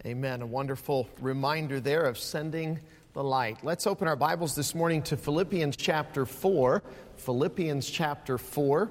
Amen. A wonderful reminder there of sending the light. Let's open our Bibles this morning to Philippians chapter 4. Philippians chapter 4.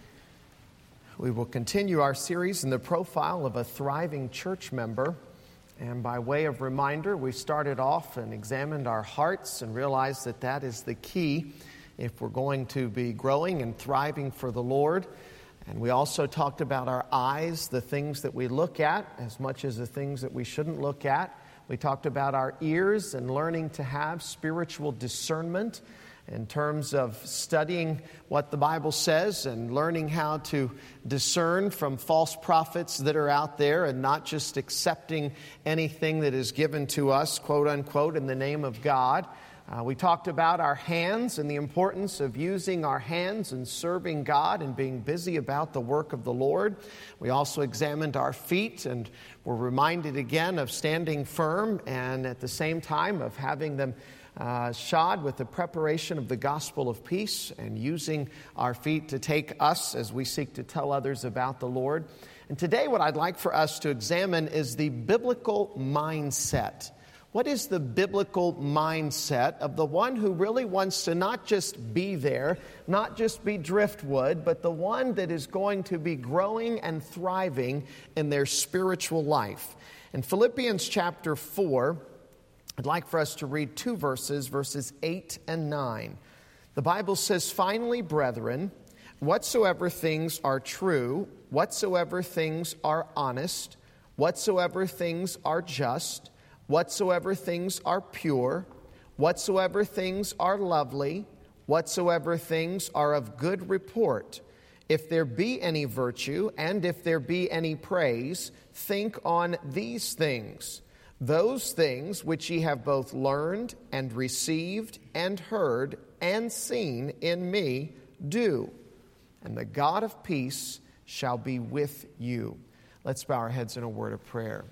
We will continue our series in the profile of a thriving church member. And by way of reminder, we started off and examined our hearts and realized that that is the key if we're going to be growing and thriving for the Lord. And we also talked about our eyes, the things that we look at, as much as the things that we shouldn't look at. We talked about our ears and learning to have spiritual discernment in terms of studying what the Bible says and learning how to discern from false prophets that are out there and not just accepting anything that is given to us, quote unquote, in the name of God. We talked about our hands and the importance of using our hands and serving God and being busy about the work of the Lord. We also examined our feet and were reminded again of standing firm and at the same time of having them shod with the preparation of the gospel of peace and using our feet to take us as we seek to tell others about the Lord. And today what I'd like for us to examine is the biblical mindset. What is the biblical mindset of the one who really wants to not just be there, not just be driftwood, but the one that is going to be growing and thriving in their spiritual life? In Philippians chapter 4, I'd like for us to read two verses, verses 8 and 9. The Bible says, "Finally, brethren, whatsoever things are true, whatsoever things are honest, whatsoever things are just, whatsoever things are pure, whatsoever things are lovely, whatsoever things are of good report, if there be any virtue, and if there be any praise, think on these things. Those things which ye have both learned and received and heard and seen in me, do. And the God of peace shall be with you." Let's bow our heads in a word of prayer.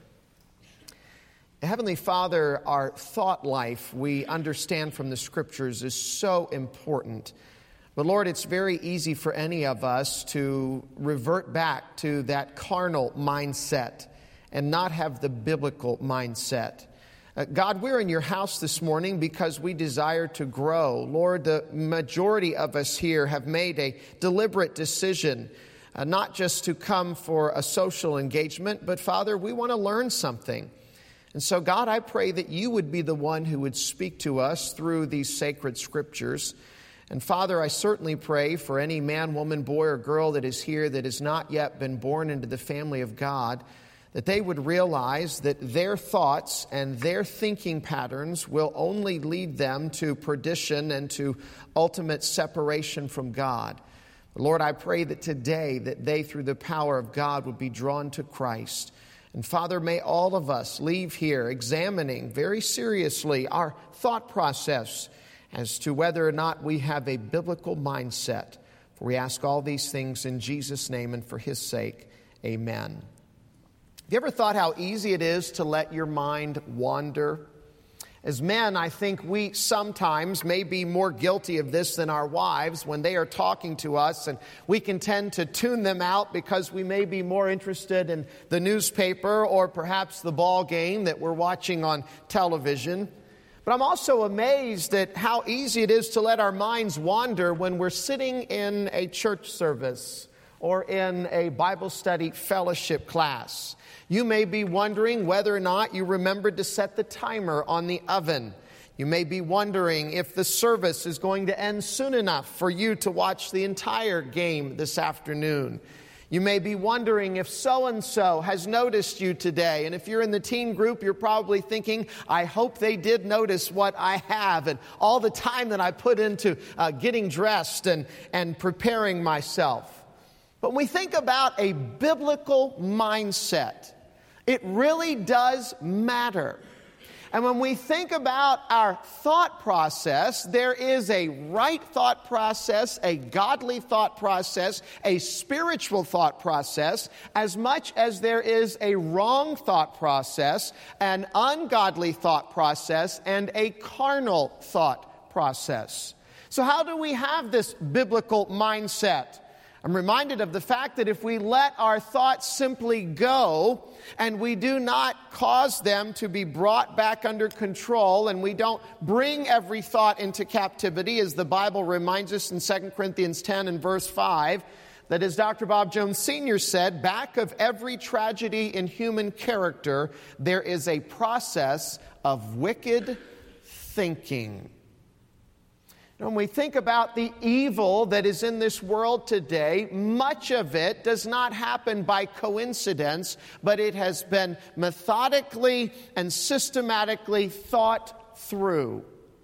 Heavenly Father, our thought life, we understand from the Scriptures, is so important. But Lord, it's very easy for any of us to revert back to that carnal mindset and not have the biblical mindset. God, we're in your house this morning because we desire to grow. Lord, the majority of us here have made a deliberate decision not just to come for a social engagement, but Father, we want to learn something. And so, God, I pray that you would be the one who would speak to us through these sacred scriptures. And Father, I certainly pray for any man, woman, boy, or girl that is here that has not yet been born into the family of God, that they would realize that their thoughts and their thinking patterns will only lead them to perdition and to ultimate separation from God. Lord, I pray that today that they, through the power of God, would be drawn to Christ. And Father, may all of us leave here examining very seriously our thought process as to whether or not we have a biblical mindset. For we ask all these things in Jesus' name and for his sake. Amen. Have you ever thought how easy it is to let your mind wander? As men, I think we sometimes may be more guilty of this than our wives when they are talking to us, and we can tend to tune them out because we may be more interested in the newspaper or perhaps the ball game that we're watching on television. But I'm also amazed at how easy it is to let our minds wander when we're sitting in a church service or in a Bible study fellowship class. You may be wondering whether or not you remembered to set the timer on the oven. You may be wondering if the service is going to end soon enough for you to watch the entire game this afternoon. You may be wondering if so-and-so has noticed you today. And if you're in the teen group, you're probably thinking, I hope they did notice what I have and all the time that I put into getting dressed and preparing myself. But when we think about a biblical mindset, it really does matter. And when we think about our thought process, there is a right thought process, a godly thought process, a spiritual thought process, as much as there is a wrong thought process, an ungodly thought process, and a carnal thought process. So how do we have this biblical mindset? I'm reminded of the fact that if we let our thoughts simply go and we do not cause them to be brought back under control and we don't bring every thought into captivity, as the Bible reminds us in 2 Corinthians 10 and verse 5, that as Dr. Bob Jones Sr. said, back of every tragedy in human character, there is a process of wicked thinking. When we think about the evil that is in this world today, much of it does not happen by coincidence, but it has been methodically and systematically thought through.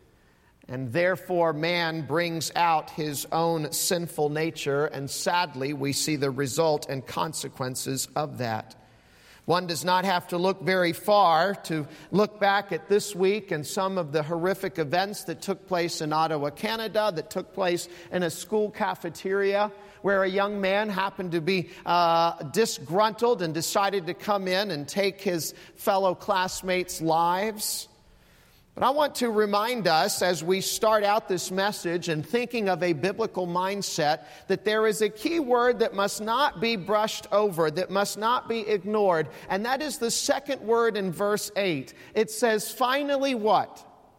And therefore, man brings out his own sinful nature, and sadly, we see the result and consequences of that. One does not have to look very far to look back at this week and some of the horrific events that took place in Ottawa, Canada, that took place in a school cafeteria where a young man happened to be disgruntled and decided to come in and take his fellow classmates' lives. But I want to remind us as we start out this message and thinking of a biblical mindset that there is a key word that must not be brushed over, that must not be ignored, and that is the second word in verse 8. It says, finally what?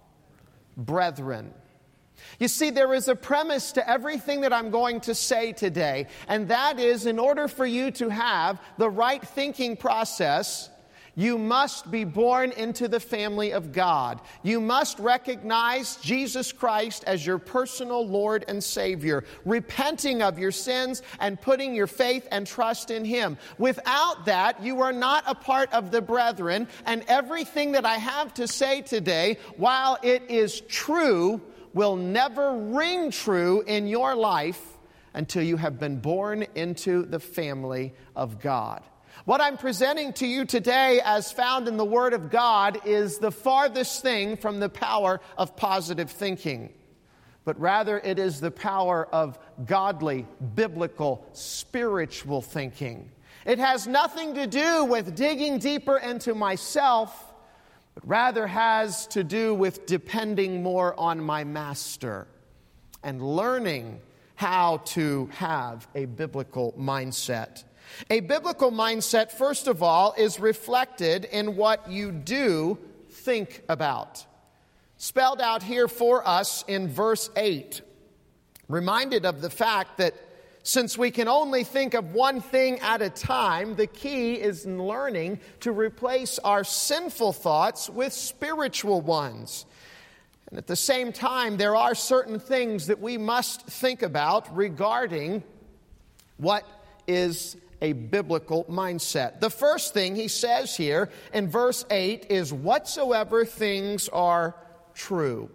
Brethren. You see, there is a premise to everything that I'm going to say today, and that is in order for you to have the right thinking process, you must be born into the family of God. You must recognize Jesus Christ as your personal Lord and Savior, repenting of your sins and putting your faith and trust in Him. Without that, you are not a part of the brethren, and everything that I have to say today, while it is true, will never ring true in your life until you have been born into the family of God. What I'm presenting to you today as found in the Word of God is the farthest thing from the power of positive thinking. But rather it is the power of godly, biblical, spiritual thinking. It has nothing to do with digging deeper into myself, but rather has to do with depending more on my Master and learning how to have a biblical mindset. A biblical mindset, first of all, is reflected in what you do think about. Spelled out here for us in verse 8. Reminded of the fact that since we can only think of one thing at a time, the key is in learning to replace our sinful thoughts with spiritual ones. And at the same time, there are certain things that we must think about regarding what is a biblical mindset. The first thing he says here in verse 8 is whatsoever things are true.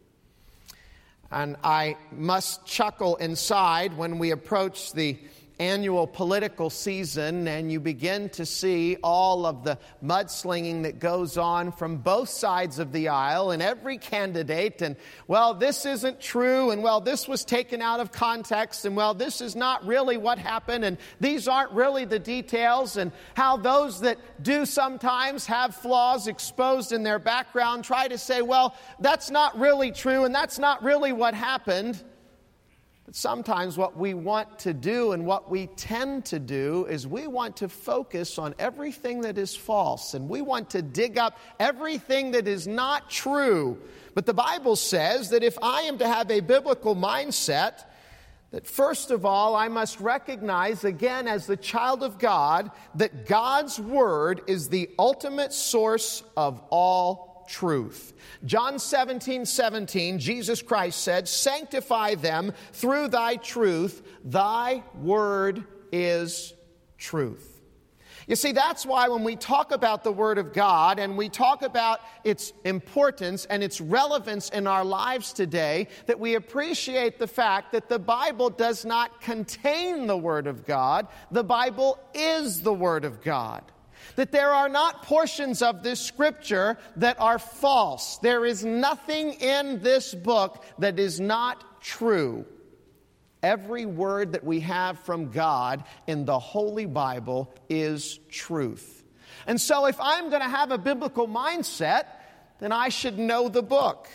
And I must chuckle inside when we approach the annual political season and you begin to see all of the mudslinging that goes on from both sides of the aisle and every candidate, and well, this isn't true, and well, this was taken out of context, and well, this is not really what happened, and these aren't really the details, and how those that do sometimes have flaws exposed in their background try to say, well, that's not really true, and that's not really what happened. But sometimes what we want to do and what we tend to do is we want to focus on everything that is false, and we want to dig up everything that is not true. But the Bible says that if I am to have a biblical mindset, that first of all I must recognize, again as the child of God, that God's Word is the ultimate source of all truth. John 17:17, Jesus Christ said, sanctify them through thy truth. Thy word is truth. You see, that's why when we talk about the Word of God and we talk about its importance and its relevance in our lives today, that we appreciate the fact that the Bible does not contain the Word of God. The Bible is the Word of God. That there are not portions of this Scripture that are false. There is nothing in this book that is not true. Every word that we have from God in the Holy Bible is truth. And so if I'm going to have a biblical mindset, then I should know the book.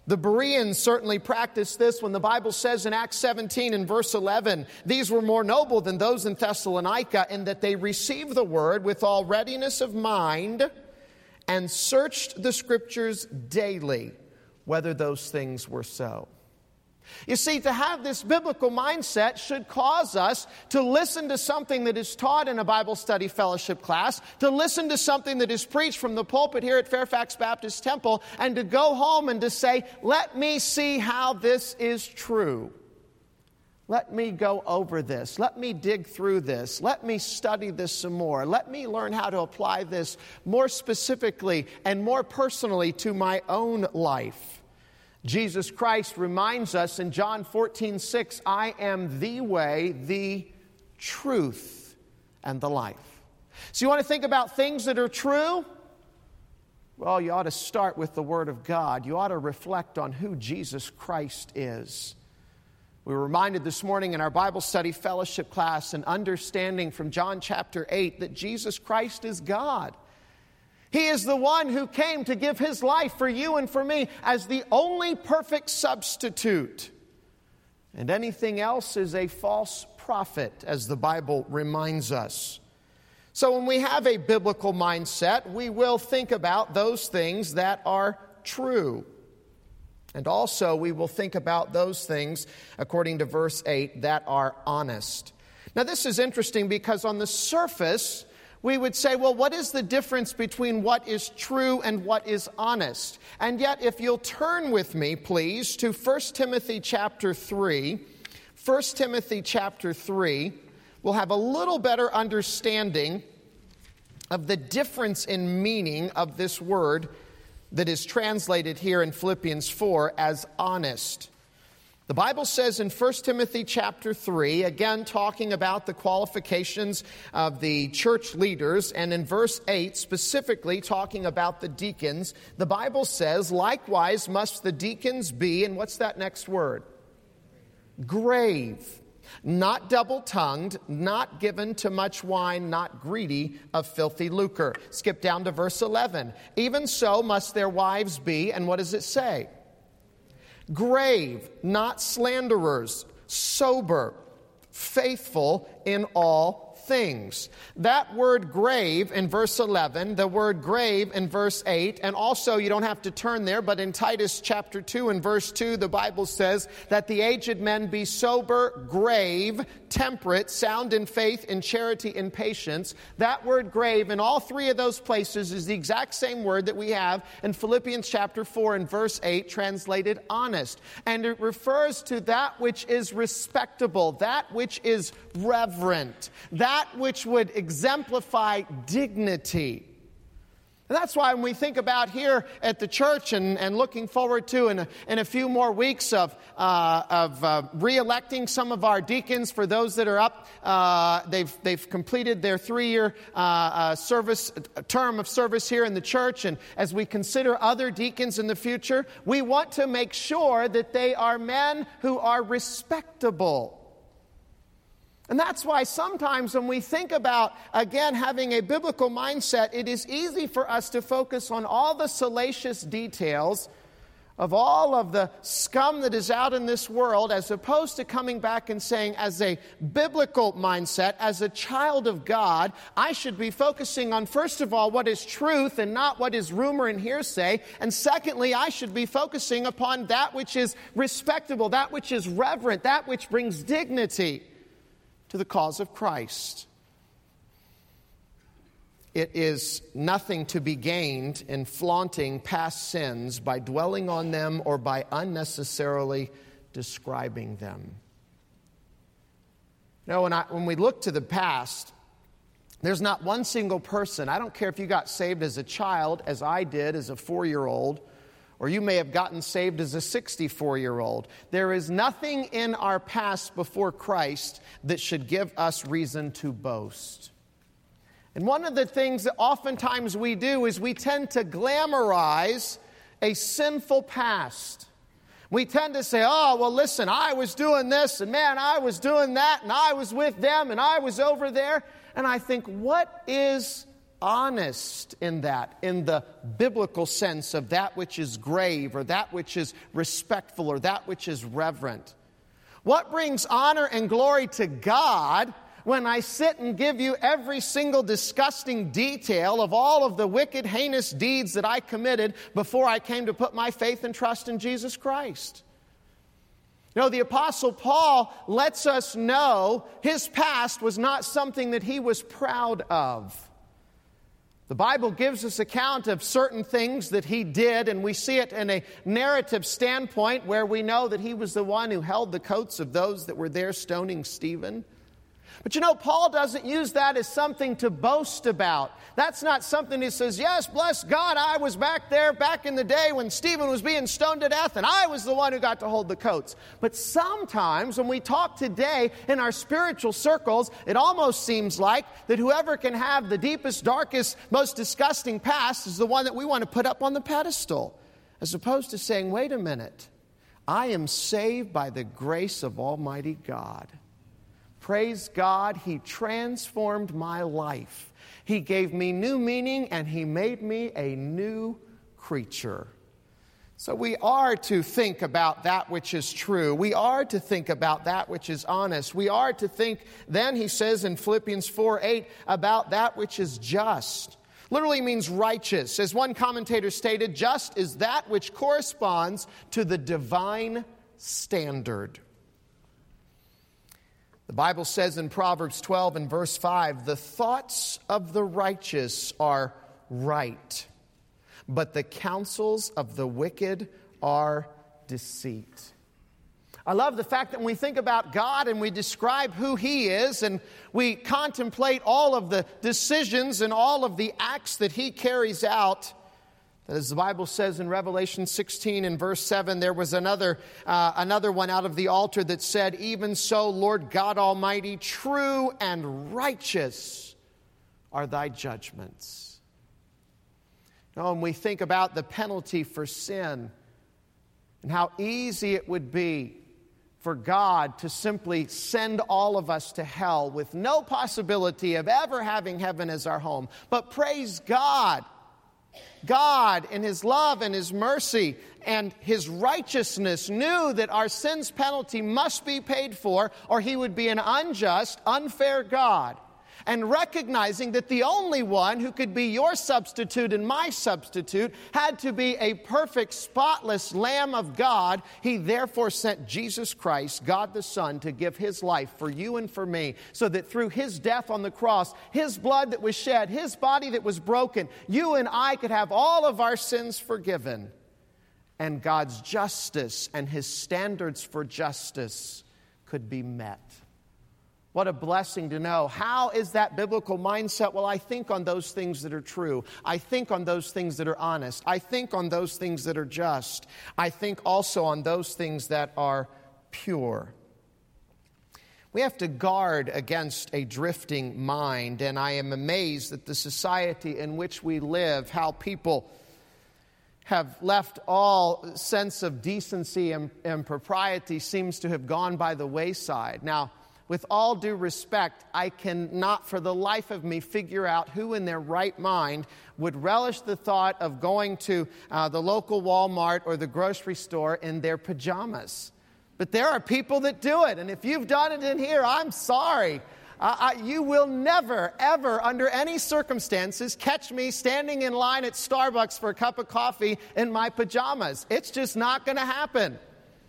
The Bereans certainly practiced this when the Bible says in Acts 17 and verse 11, these were more noble than those in Thessalonica in that they received the word with all readiness of mind and searched the Scriptures daily, whether those things were so. You see, to have this biblical mindset should cause us to listen to something that is taught in a Bible study fellowship class, to listen to something that is preached from the pulpit here at Fairfax Baptist Temple, and to go home and to say, let me see how this is true. Let me go over this. Let me dig through this. Let me study this some more. Let me learn how to apply this more specifically and more personally to my own life. Jesus Christ reminds us in John 14:6, I am the way, the truth, and the life. So you want to think about things that are true? Well, you ought to start with the Word of God. You ought to reflect on who Jesus Christ is. We were reminded this morning in our Bible study fellowship class and understanding from John chapter 8 that Jesus Christ is God. He is the one who came to give His life for you and for me as the only perfect substitute. And anything else is a false prophet, as the Bible reminds us. So when we have a biblical mindset, we will think about those things that are true. And also we will think about those things, according to verse 8, that are honest. Now this is interesting because on the surface, we would say, well, what is the difference between what is true and what is honest? And yet, if you'll turn with me, please, to 1 Timothy chapter 3. 1 Timothy chapter 3, we'll have a little better understanding of the difference in meaning of this word that is translated here in Philippians 4 as honest. The Bible says in 1 Timothy chapter 3, again talking about the qualifications of the church leaders, and in verse 8 specifically talking about the deacons, the Bible says, likewise must the deacons be, and what's that next word? Grave, not double-tongued, not given to much wine, not greedy of filthy lucre. Skip down to verse 11. Even so must their wives be, and what does it say? Grave, not slanderers, sober, faithful in all things. That word grave in verse 11, the word grave in verse 8, and also you don't have to turn there, but in Titus chapter 2 and verse 2, the Bible says that the aged men be sober, grave, temperate, sound in faith, in charity, in patience. That word grave in all three of those places is the exact same word that we have in Philippians chapter 4 and verse 8, translated honest. And it refers to that which is respectable, that which is reverent, that which would exemplify dignity. And that's why when we think about here at the church and looking forward to in a few more weeks of re-electing some of our deacons, for those that are up, they've completed their 3-year term of service here in the church. And as we consider other deacons in the future, we want to make sure that they are men who are respectable. And that's why sometimes when we think about, again, having a biblical mindset, it is easy for us to focus on all the salacious details of all of the scum that is out in this world, as opposed to coming back and saying, as a biblical mindset, as a child of God, I should be focusing on, first of all, what is truth and not what is rumor and hearsay. And secondly, I should be focusing upon that which is respectable, that which is reverent, that which brings dignity to the cause of Christ. It is nothing to be gained in flaunting past sins by dwelling on them or by unnecessarily describing them. You know, when we look to the past, there's not one single person, I don't care if you got saved as a child, as I did as a 4-year-old, or you may have gotten saved as a 64-year-old. There is nothing in our past before Christ that should give us reason to boast. And one of the things that oftentimes we do is we tend to glamorize a sinful past. We tend to say, oh, well, listen, I was doing this, and man, I was doing that, and I was with them, and I was over there. And I think, what is honest in that, in the biblical sense of that which is grave or that which is respectful or that which is reverent? What brings honor and glory to God when I sit and give you every single disgusting detail of all of the wicked, heinous deeds that I committed before I came to put my faith and trust in Jesus Christ? You know, the Apostle Paul lets us know his past was not something that he was proud of. The Bible gives us account of certain things that he did, and we see it in a narrative standpoint where we know that he was the one who held the coats of those that were there stoning Stephen. But you know, Paul doesn't use that as something to boast about. That's not something he says, yes, bless God, I was back there back in the day when Stephen was being stoned to death, and I was the one who got to hold the coats. But sometimes when we talk today in our spiritual circles, it almost seems like that whoever can have the deepest, darkest, most disgusting past is the one that we want to put up on the pedestal, as opposed to saying, wait a minute, I am saved by the grace of Almighty God. Praise God, He transformed my life. He gave me new meaning and He made me a new creature. So we are to think about that which is true. We are to think about that which is honest. We are to think, then he says in Philippians 4:8, about that which is just. Literally means righteous. As one commentator stated, just is that which corresponds to the divine standard. The Bible says in Proverbs 12 and verse 5, the thoughts of the righteous are right, but the counsels of the wicked are deceit. I love the fact that when we think about God and we describe who He is and we contemplate all of the decisions and all of the acts that He carries out, that as the Bible says in Revelation 16 and verse 7, there was another one out of the altar that said, even so, Lord God Almighty, true and righteous are thy judgments. You know, when we think about the penalty for sin and how easy it would be for God to simply send all of us to hell with no possibility of ever having heaven as our home. But praise God, God in His love and His mercy and His righteousness knew that our sin's penalty must be paid for, or He would be an unjust, unfair God. And recognizing that the only one who could be your substitute and my substitute had to be a perfect, spotless Lamb of God, He therefore sent Jesus Christ, God the Son, to give His life for you and for me, so that through His death on the cross, His blood that was shed, His body that was broken, you and I could have all of our sins forgiven. And God's justice and His standards for justice could be met. What a blessing to know. How is that biblical mindset? Well, I think on those things that are true. I think on those things that are honest. I think on those things that are just. I think also on those things that are pure. We have to guard against a drifting mind, and I am amazed at the society in which we live, how people have left all sense of decency and propriety seems to have gone by the wayside. Now, with all due respect, I cannot for the life of me figure out who in their right mind would relish the thought of going to the local Walmart or the grocery store in their pajamas. But there are people that do it, and if you've done it in here, I'm sorry. You will never, ever, under any circumstances, catch me standing in line at Starbucks for a cup of coffee in my pajamas. It's just not going to happen.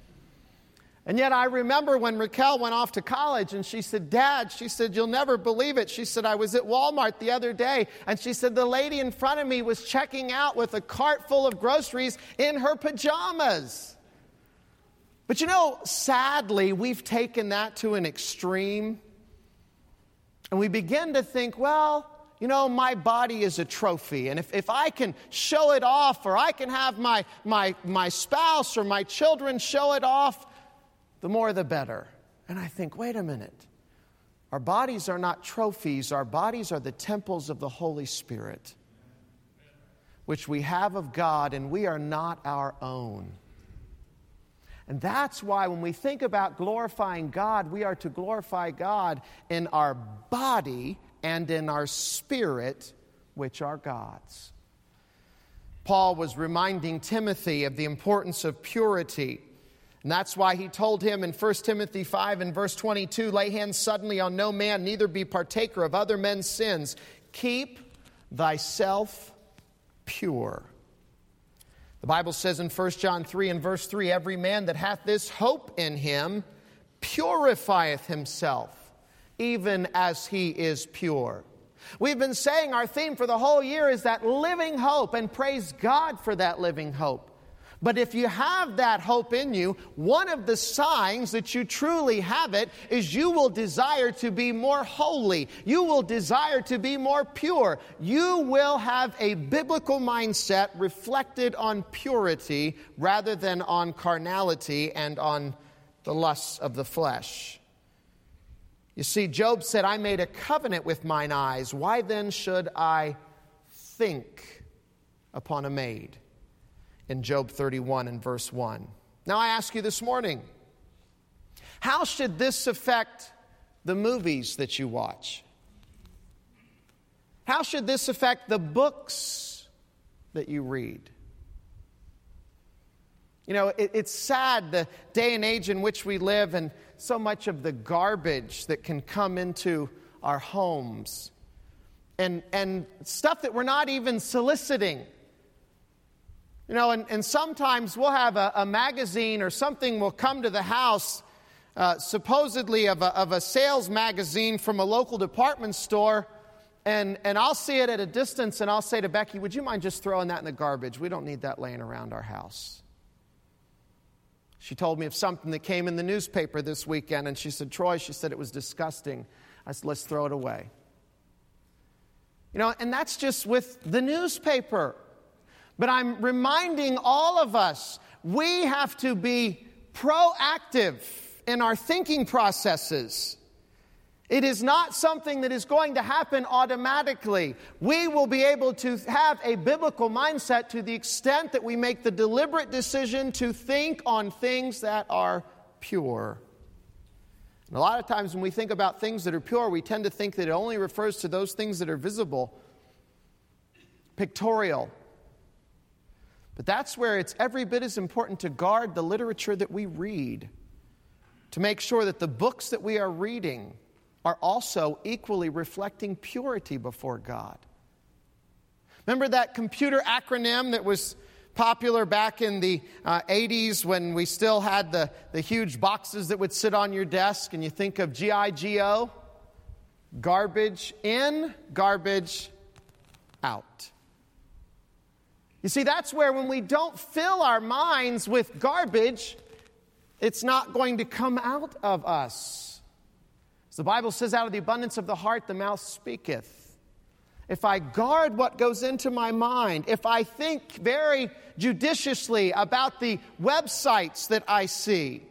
And yet I remember when Raquel went off to college and she said, Dad, she said, you'll never believe it. She said, I was at Walmart the other day and she said, the lady in front of me was checking out with a cart full of groceries in her pajamas. But you know, sadly, we've taken that to an extreme and we begin to think, well, you know, my body is a trophy, and if I can show it off or I can have my spouse or my children show it off, the more the better. And I think, wait a minute. Our bodies are not trophies. Our bodies are the temples of the Holy Spirit, which we have of God, and we are not our own. And that's why when we think about glorifying God, we are to glorify God in our body and in our spirit which are God's. Paul was reminding Timothy of the importance of purity. And that's why he told him in 1 Timothy 5 and verse 22, lay hands suddenly on no man, neither be partaker of other men's sins. Keep thyself pure. The Bible says in 1 John 3 and verse 3, every man that hath this hope in him purifieth himself, even as he is pure. We've been saying our theme for the whole year is that living hope, and praise God for that living hope. But if you have that hope in you, one of the signs that you truly have it is you will desire to be more holy. You will desire to be more pure. You will have a biblical mindset reflected on purity rather than on carnality and on the lusts of the flesh. You see, Job said, I made a covenant with mine eyes. Why then should I think upon a maid? In Job 31 and verse 1. Now I ask you this morning, how should this affect the movies that you watch? How should this affect the books that you read? You know, it's sad the day and age in which we live and so much of the garbage that can come into our homes and stuff that we're not even soliciting. You know, and sometimes we'll have a magazine or something will come to the house, supposedly of a sales magazine from a local department store, and I'll see it at a distance and I'll say to Becky, would you mind just throwing that in the garbage? We don't need that laying around our house. She told me of something that came in the newspaper this weekend, and she said, Troy, she said it was disgusting. I said, let's throw it away. You know, and that's just with the newspaper. But I'm reminding all of us, we have to be proactive in our thinking processes. It is not something that is going to happen automatically. We will be able to have a biblical mindset to the extent that we make the deliberate decision to think on things that are pure. And a lot of times when we think about things that are pure, we tend to think that it only refers to those things that are visible, pictorial. But that's where it's every bit as important to guard the literature that we read, to make sure that the books that we are reading are also equally reflecting purity before God. Remember that computer acronym that was popular back in the 80s when we still had the huge boxes that would sit on your desk, and you think of GIGO? Garbage in, garbage out. You see, that's where when we don't fill our minds with garbage, it's not going to come out of us. As the Bible says, out of the abundance of the heart, the mouth speaketh. If I guard what goes into my mind, if I think very judiciously about the websites that I see,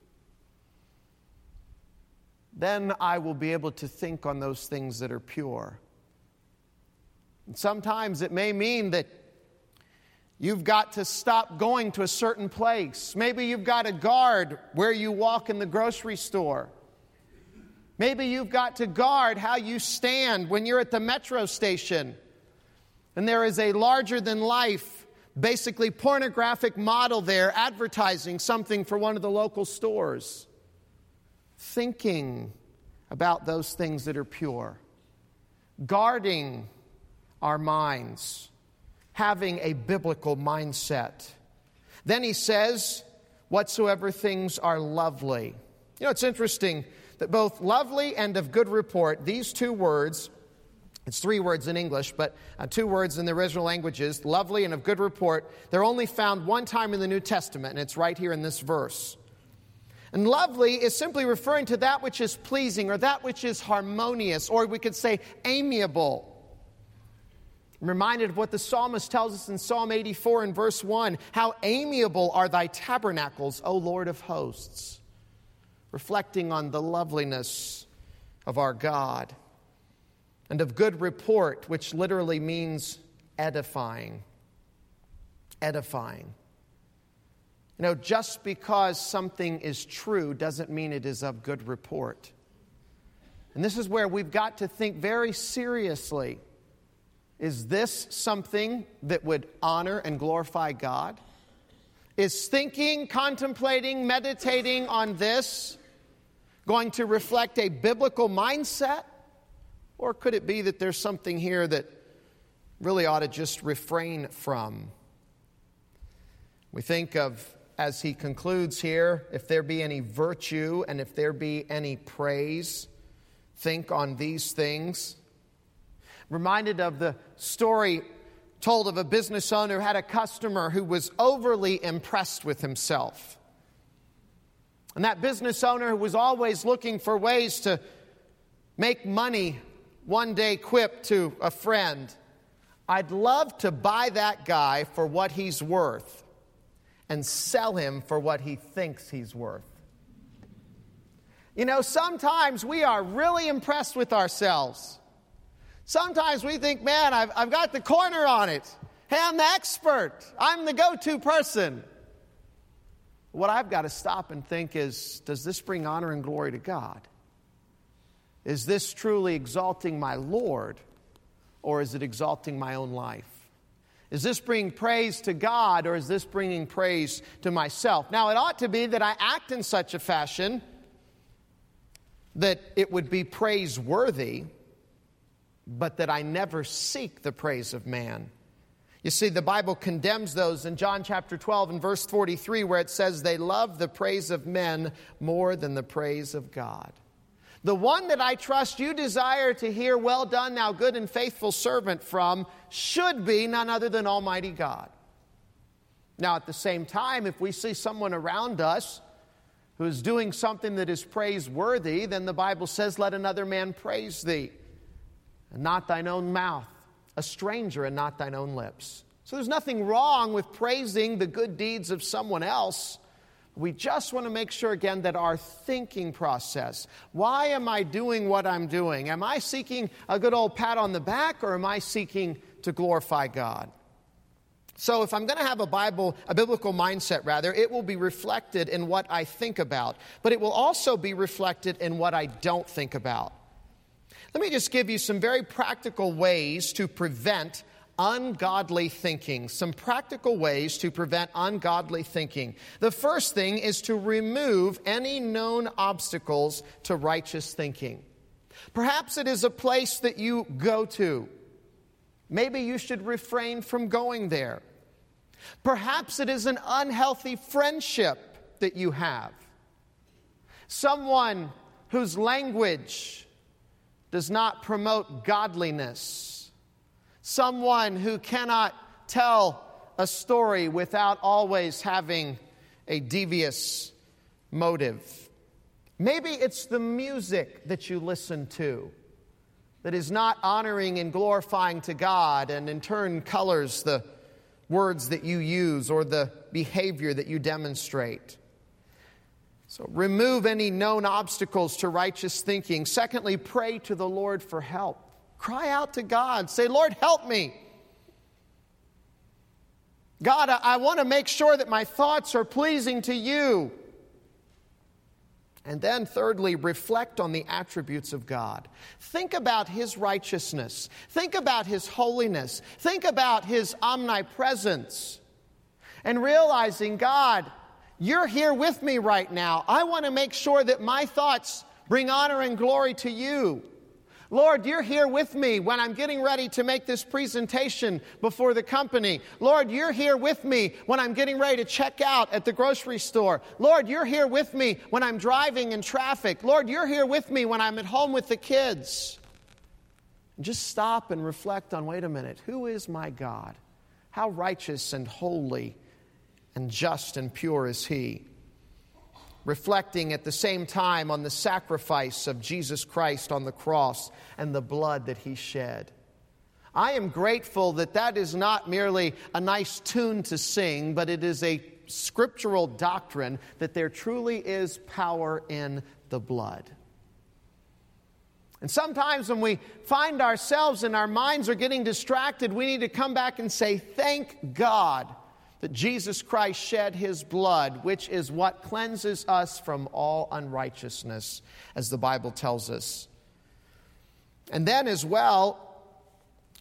then I will be able to think on those things that are pure. And sometimes it may mean that you've got to stop going to a certain place. Maybe you've got to guard where you walk in the grocery store. Maybe you've got to guard how you stand when you're at the metro station and there is a larger-than-life, basically pornographic model there advertising something for one of the local stores. Thinking about those things that are pure. Guarding our minds. Having a biblical mindset. Then he says, whatsoever things are lovely. You know, it's interesting that both lovely and of good report, these two words, it's three words in English, but two words in the original languages, lovely and of good report, they're only found one time in the New Testament, and it's right here in this verse. And lovely is simply referring to that which is pleasing or that which is harmonious, or we could say amiable. I'm reminded of what the psalmist tells us in Psalm 84 and verse 1, how amiable are thy tabernacles, O Lord of hosts. Reflecting on the loveliness of our God. And of good report, which literally means edifying. Edifying. You know, just because something is true doesn't mean it is of good report. And this is where we've got to think very seriously Is this something that would honor and glorify God? Is thinking, contemplating, meditating on this going to reflect a biblical mindset? Or could it be that there's something here that really ought to just refrain from? We think of, as he concludes here, if there be any virtue and if there be any praise, think on these things. Reminded of the story told of a business owner who had a customer who was overly impressed with himself. And that business owner who was always looking for ways to make money one day quipped to a friend, "I'd love to buy that guy for what he's worth and sell him for what he thinks he's worth." You know, sometimes we are really impressed with ourselves. Sometimes we think, man, I've got the corner on it. Hey, I'm the expert. I'm the go-to person. What I've got to stop and think is, does this bring honor and glory to God? Is this truly exalting my Lord, or is it exalting my own life? Is this bringing praise to God, or is this bringing praise to myself? Now, it ought to be that I act in such a fashion that it would be praiseworthy, but that I never seek the praise of man. You see, the Bible condemns those in John chapter 12 and verse 43, where it says they love the praise of men more than the praise of God. The one that I trust you desire to hear, "Well done, thou good and faithful servant," from should be none other than Almighty God. Now, at the same time, if we see someone around us who is doing something that is praiseworthy, then the Bible says, "Let another man praise thee, and not thine own mouth, a stranger and not thine own lips." So there's nothing wrong with praising the good deeds of someone else. We just want to make sure again that our thinking process, why am I doing what I'm doing? Am I seeking a good old pat on the back, or am I seeking to glorify God? So if I'm going to have a biblical mindset rather, it will be reflected in what I think about, but it will also be reflected in what I don't think about. Let me just give you some very practical ways to prevent ungodly thinking. Some practical ways to prevent ungodly thinking. The first thing is to remove any known obstacles to righteous thinking. Perhaps it is a place that you go to. Maybe you should refrain from going there. Perhaps it is an unhealthy friendship that you have. Someone whose language does not promote godliness. Someone who cannot tell a story without always having a devious motive. Maybe it's the music that you listen to that is not honoring and glorifying to God, and in turn colors the words that you use or the behavior that you demonstrate. So remove any known obstacles to righteous thinking. Secondly, pray to the Lord for help. Cry out to God. Say, "Lord, help me. God, I want to make sure that my thoughts are pleasing to you." And then thirdly, reflect on the attributes of God. Think about His righteousness. Think about His holiness. Think about His omnipresence. And realizing, God, you're here with me right now. I want to make sure that my thoughts bring honor and glory to you. Lord, you're here with me when I'm getting ready to make this presentation before the company. Lord, you're here with me when I'm getting ready to check out at the grocery store. Lord, you're here with me when I'm driving in traffic. Lord, you're here with me when I'm at home with the kids. And just stop and reflect on, wait a minute, who is my God? How righteous and holy and just and pure is He? Reflecting at the same time on the sacrifice of Jesus Christ on the cross and the blood that He shed. I am grateful that that is not merely a nice tune to sing, but it is a scriptural doctrine that there truly is power in the blood. And sometimes when we find ourselves and our minds are getting distracted, we need to come back and say, thank God that Jesus Christ shed His blood, which is what cleanses us from all unrighteousness, as the Bible tells us. And then as well,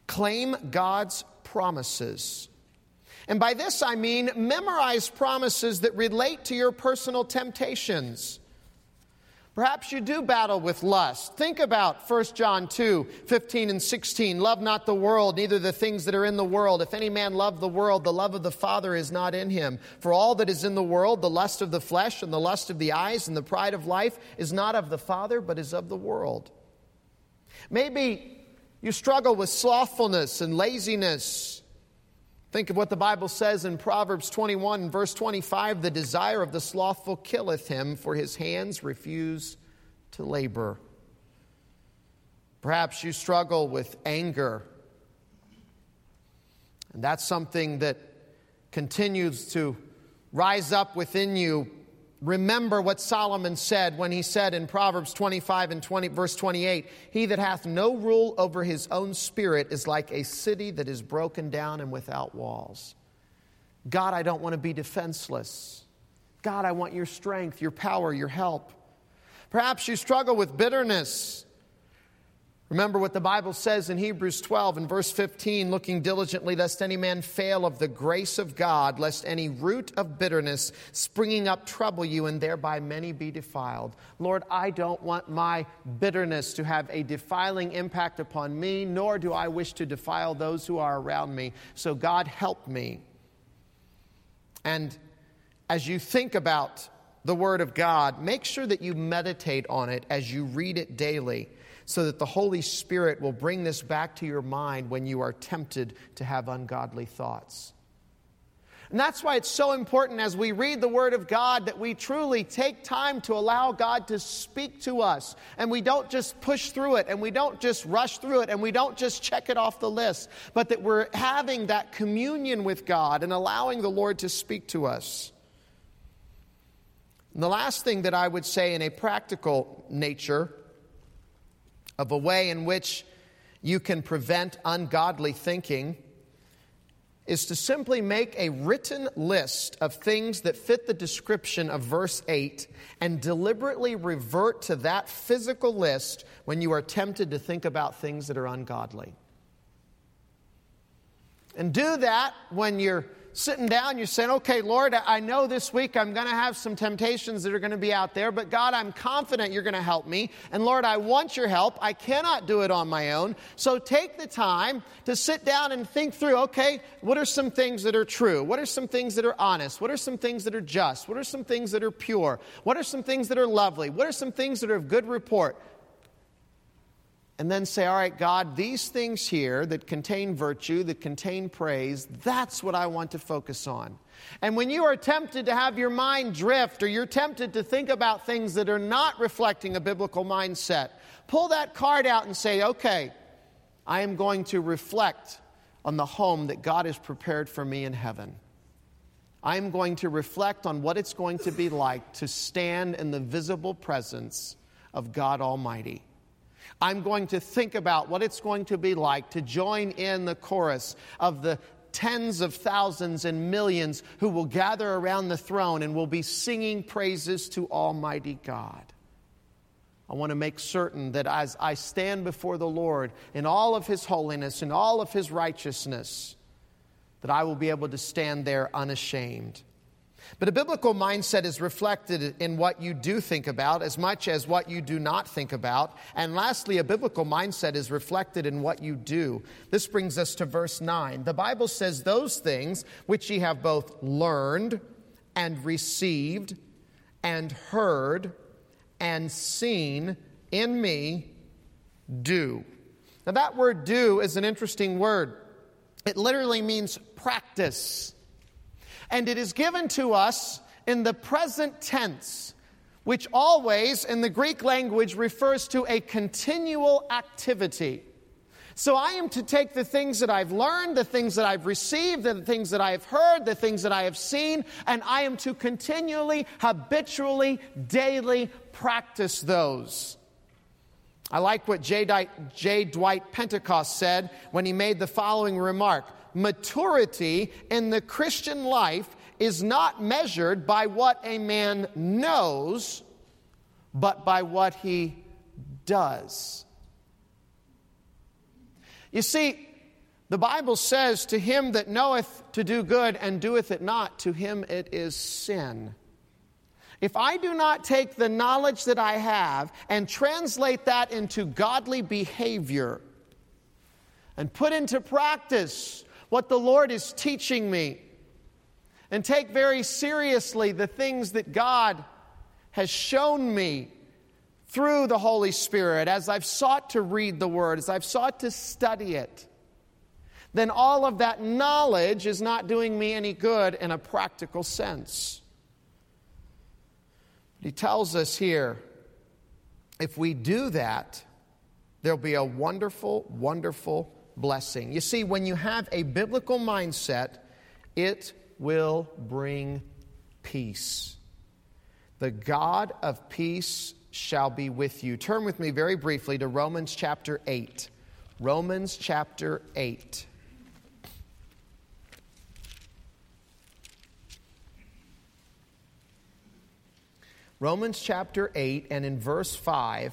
Claim God's promises. And by this I mean memorize promises that relate to your personal temptations. Perhaps you do battle with lust. Think about 1 John 2:15 and 16. Love not the world, neither the things that are in the world. If any man love the world, the love of the Father is not in him. For all that is in the world, the lust of the flesh and the lust of the eyes and the pride of life, is not of the Father, but is of the world. Maybe you struggle with slothfulness and laziness. Think of what the Bible says in Proverbs 21 and verse 25. The desire of the slothful killeth him, for his hands refuse to labor. Perhaps you struggle with anger. And that's something that continues to rise up within you. Remember what Solomon said when he said in Proverbs 25 and verse 28, he that hath no rule over his own spirit is like a city that is broken down and without walls. God, I don't want to be defenseless. God, I want your strength, your power, your help. Perhaps you struggle with bitterness. Remember what the Bible says in Hebrews 12 and verse 15, looking diligently lest any man fail of the grace of God, lest any root of bitterness springing up trouble you, and thereby many be defiled. Lord, I don't want my bitterness to have a defiling impact upon me, nor do I wish to defile those who are around me. So God, help me. And as you think about the Word of God, make sure that you meditate on it as you read it daily, so that the Holy Spirit will bring this back to your mind when you are tempted to have ungodly thoughts. And that's why it's so important as we read the Word of God that we truly take time to allow God to speak to us. And we don't just push through it, and we don't just rush through it, and we don't just check it off the list, but that we're having that communion with God and allowing the Lord to speak to us. And the last thing that I would say in a practical nature of a way in which you can prevent ungodly thinking is to simply make a written list of things that fit the description of verse 8 and deliberately revert to that physical list when you are tempted to think about things that are ungodly. And do that when you're sitting down, you're saying, okay, Lord, I know this week I'm going to have some temptations that are going to be out there, but God, I'm confident you're going to help me. And Lord, I want your help. I cannot do it on my own. So take the time to sit down and think through, okay, what are some things that are true? What are some things that are honest? What are some things that are just? What are some things that are pure? What are some things that are lovely? What are some things that are of good report? And then say, all right, God, these things here that contain virtue, that contain praise, that's what I want to focus on. And when you are tempted to have your mind drift, or you're tempted to think about things that are not reflecting a biblical mindset, pull that card out and say, okay, I am going to reflect on the home that God has prepared for me in heaven. I am going to reflect on what it's going to be like to stand in the visible presence of God Almighty. I'm going to think about what it's going to be like to join in the chorus of the tens of thousands and millions who will gather around the throne and will be singing praises to Almighty God. I want to make certain that as I stand before the Lord in all of His holiness and all of His righteousness, that I will be able to stand there unashamed. But a biblical mindset is reflected in what you do think about as much as what you do not think about. And lastly, a biblical mindset is reflected in what you do. This brings us to verse 9. The Bible says, those things which ye have both learned and received and heard and seen in me, do. Now that word do is an interesting word. It literally means practice. And it is given to us in the present tense, which always in the Greek language refers to a continual activity. So I am to take the things that I've learned, the things that I've received, the things that I have heard, the things that I have seen, and I am to continually, habitually, daily practice those. I like what J. Dwight Pentecost said when he made the following remark. Maturity in the Christian life is not measured by what a man knows, but by what he does. You see, The Bible says, to him that knoweth to do good and doeth it not, to him it is sin. If I do not take the knowledge that I have and translate that into godly behavior and put into practice what the Lord is teaching me, and take very seriously the things that God has shown me through the Holy Spirit as I've sought to read the Word, as I've sought to study it, then all of that knowledge is not doing me any good in a practical sense. He tells us here, if we do that, there'll be a wonderful, wonderful blessing. You see, when you have a biblical mindset, it will bring peace. The God of peace shall be with you. Turn with me very briefly to Romans chapter 8. Romans chapter 8. Romans chapter 8, and in verse 5,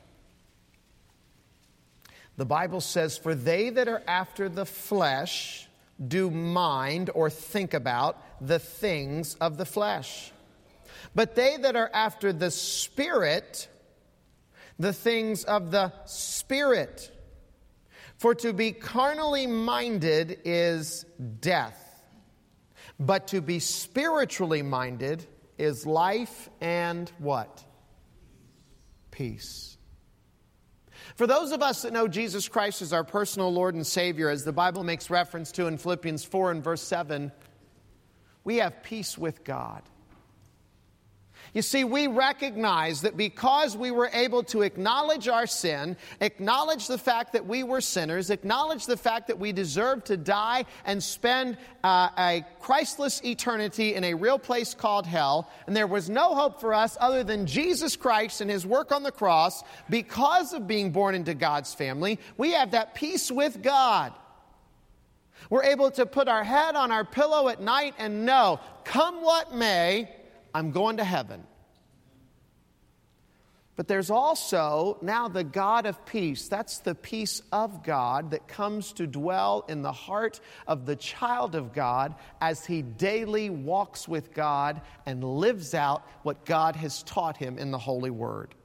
the Bible says, "For they that are after the flesh do mind or think about the things of the flesh. But they that are after the Spirit, the things of the Spirit. For to be carnally minded is death, but to be spiritually minded is life and what? Peace." For those of us that know Jesus Christ as our personal Lord and Savior, as the Bible makes reference to in Philippians 4 and verse 7, we have peace with God. You see, we recognize that because we were able to acknowledge our sin, acknowledge the fact that we were sinners, acknowledge the fact that we deserve to die and spend a Christless eternity in a real place called hell, and there was no hope for us other than Jesus Christ and His work on the cross, because of being born into God's family, we have that peace with God. We're able to put our head on our pillow at night and know, come what may, I'm going to heaven. But there's also now the God of peace. That's the peace of God that comes to dwell in the heart of the child of God as he daily walks with God and lives out what God has taught him in the Holy Word.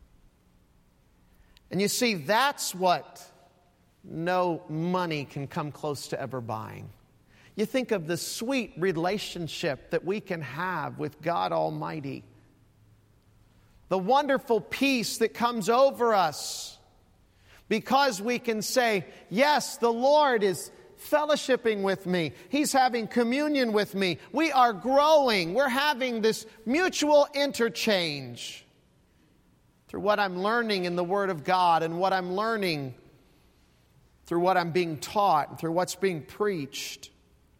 And you see, that's what no money can come close to ever buying. You think of the sweet relationship that we can have with God Almighty. The wonderful peace that comes over us because we can say, yes, the Lord is fellowshipping with me. He's having communion with me. We are growing. We're having this mutual interchange through what I'm learning in the Word of God and what I'm learning through what I'm being taught and through what's being preached.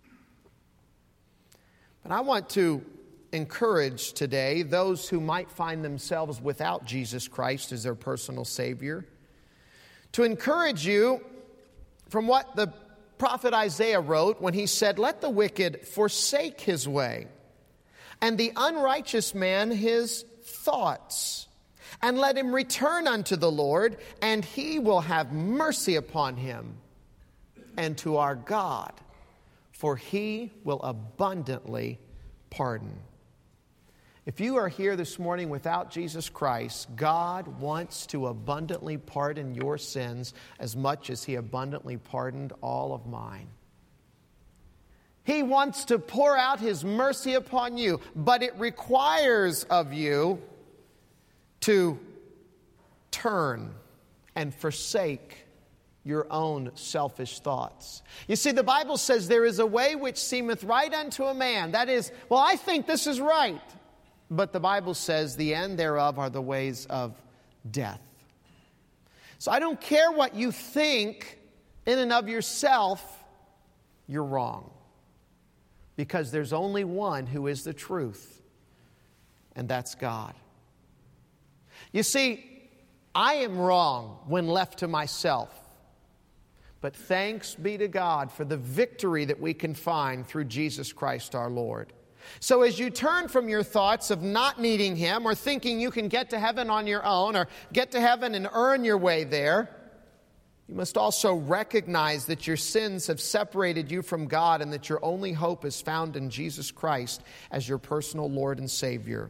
And I want to encourage today those who might find themselves without Jesus Christ as their personal Savior, to encourage you from what the prophet Isaiah wrote when he said, "Let the wicked forsake his way, and the unrighteous man his thoughts, and let him return unto the Lord, and He will have mercy upon him, and to our God, for He will abundantly pardon." If you are here this morning without Jesus Christ, God wants to abundantly pardon your sins as much as He abundantly pardoned all of mine. He wants to pour out His mercy upon you, but it requires of you to turn and forsake your own selfish thoughts. You see, the Bible says there is a way which seemeth right unto a man. That is, well, I think this is right. But the Bible says the end thereof are the ways of death. So I don't care what you think in and of yourself, you're wrong. Because there's only one who is the truth, and that's God. You see, I am wrong when left to myself. But thanks be to God for the victory that we can find through Jesus Christ our Lord. So as you turn from your thoughts of not needing Him or thinking you can get to heaven on your own or get to heaven and earn your way there, You must also recognize that your sins have separated you from God and that your only hope is found in Jesus Christ as your personal Lord and Savior.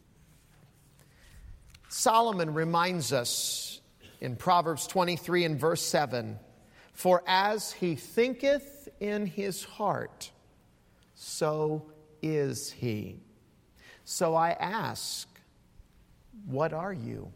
Solomon reminds us in Proverbs 23 and verse 7, "For as he thinketh in his heart, so is he." So I ask, what are you?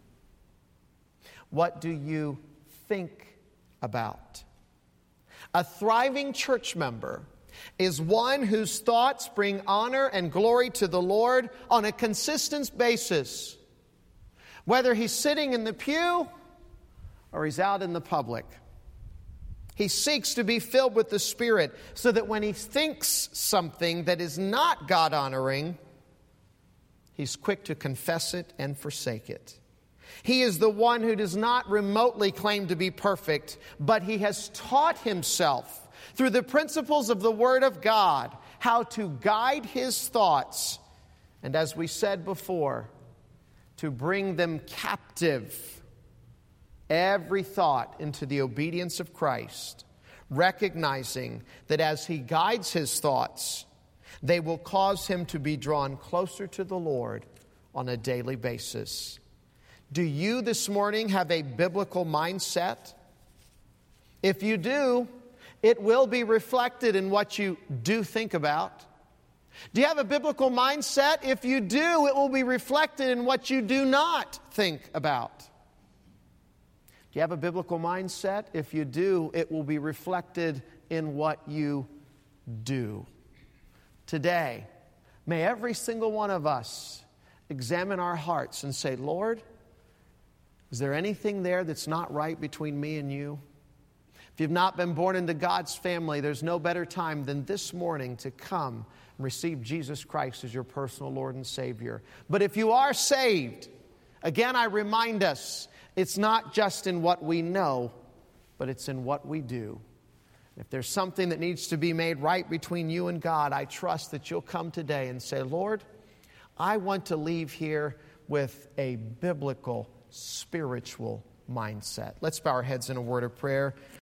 What do you think about? A thriving church member is one whose thoughts bring honor and glory to the Lord on a consistent basis, whether he's sitting in the pew or he's out in the public. He seeks to be filled with the Spirit so that when he thinks something that is not God-honoring, he's quick to confess it and forsake it. He is the one who does not remotely claim to be perfect, but he has taught himself through the principles of the Word of God how to guide his thoughts, and as we said before, to bring them captive, every thought into the obedience of Christ, recognizing that as he guides his thoughts, they will cause him to be drawn closer to the Lord on a daily basis. Do you this morning have a biblical mindset? If you do, it will be reflected in what you do think about. Do you have a biblical mindset? If you do, it will be reflected in what you do not think about. Do you have a biblical mindset? If you do, it will be reflected in what you do. Today, may every single one of us examine our hearts and say, Lord, is there anything there that's not right between me and you? If you've not been born into God's family, there's no better time than this morning to come and receive Jesus Christ as your personal Lord and Savior. But if you are saved, again, I remind us, it's not just in what we know, but it's in what we do. If there's something that needs to be made right between you and God, I trust that you'll come today and say, Lord, I want to leave here with a biblical, spiritual mindset. Let's bow our heads in a word of prayer.